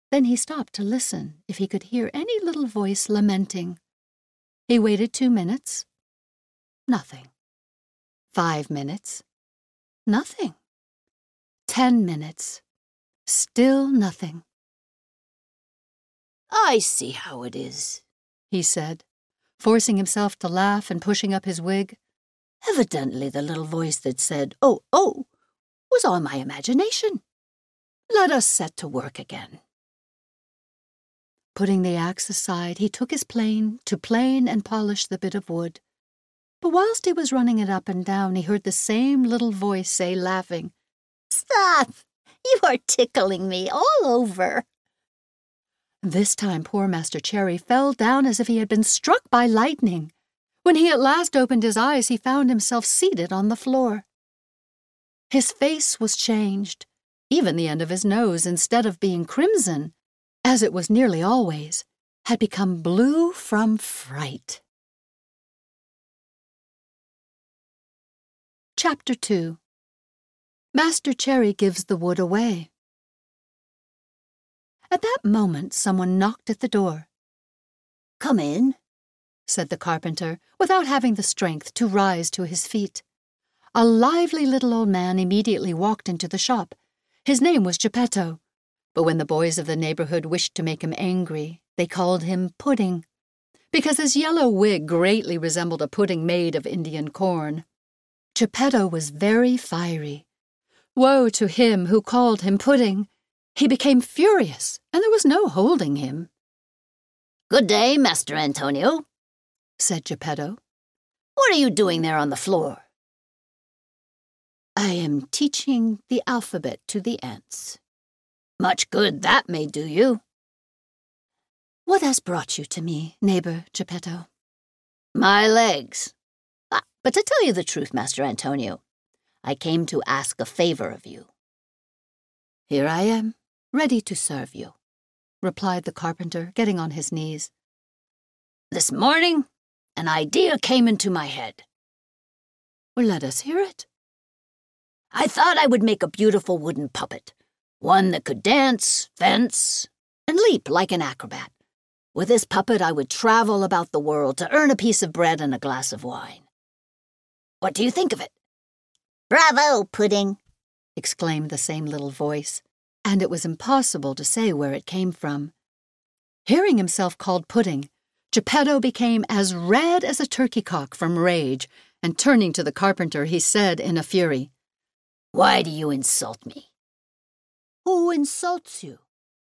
Then he stopped to listen if he could hear any little voice lamenting. He waited 2 minutes. Nothing. 5 minutes. Nothing. 10 minutes. Still nothing. "I see how it is," he said, forcing himself to laugh and pushing up his wig. "Evidently the little voice that said, 'Oh, oh,' was all my imagination. Let us set to work again." Putting the axe aside, he took his plane to plane and polish the bit of wood. But whilst he was running it up and down, he heard the same little voice say, laughing, "Stop! You are tickling me all over." This time poor Master Cherry fell down as if he had been struck by lightning. When he at last opened his eyes, he found himself seated on the floor. His face was changed. Even the end of his nose, instead of being crimson, as it was nearly always, had become blue from fright. Chapter 2. Master Cherry Gives the Wood Away. At that moment, someone knocked at the door. "Come in," said the carpenter, without having the strength to rise to his feet. A lively little old man immediately walked into the shop. His name was Geppetto, but when the boys of the neighborhood wished to make him angry, they called him Pudding, because his yellow wig greatly resembled a pudding made of Indian corn. Geppetto was very fiery. Woe to him who called him Pudding! He became furious, and there was no holding him. "Good day, Master Antonio," said Geppetto. "What are you doing there on the floor?" "I am teaching the alphabet to the ants." "Much good that may do you." "What has brought you to me, neighbor Geppetto?" "My legs. But to tell you the truth, Master Antonio, I came to ask a favor of you." "Here I am, ready to serve you," replied the carpenter, getting on his knees. "This morning, an idea came into my head." "Well, let us hear it." "I thought I would make a beautiful wooden puppet, one that could dance, fence, and leap like an acrobat. With this puppet, I would travel about the world to earn a piece of bread and a glass of wine. What do you think of it?" "Bravo, Pudding!" exclaimed the same little voice, and it was impossible to say where it came from. Hearing himself called Pudding, Geppetto became as red as a turkey-cock from rage, and turning to the carpenter, he said in a fury, "Why do you insult me?" "Who insults you?"